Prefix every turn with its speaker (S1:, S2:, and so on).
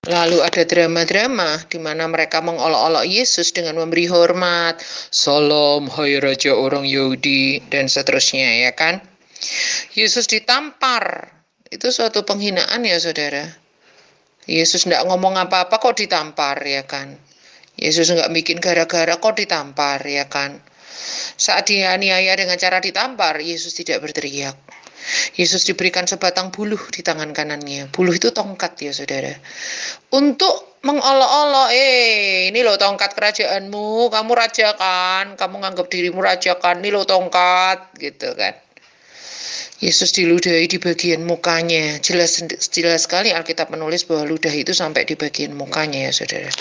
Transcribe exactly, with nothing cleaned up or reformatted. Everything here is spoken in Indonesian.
S1: Lalu ada drama-drama di mana mereka mengolok-olok Yesus dengan memberi hormat, "Salam, hai raja orang Yahudi," dan seterusnya, ya kan? Yesus ditampar. Itu suatu penghinaan ya, saudara. Yesus nggak ngomong apa-apa kok ditampar, ya kan? Yesus nggak bikin gara-gara kok ditampar, ya kan? Saat dianiaya dengan cara ditampar, Yesus tidak berteriak. Yesus diberikan sebatang buluh di tangan kanannya. Buluh itu tongkat ya, saudara. Untuk mengolok-olok, eh ini loh tongkat kerajaanmu, kamu raja kan, kamu nganggap dirimu raja kan, ini loh tongkat, gitu kan. Yesus diludahi di bagian mukanya. Jelas jelas sekali Alkitab menulis bahwa ludah itu sampai di bagian mukanya ya, saudara.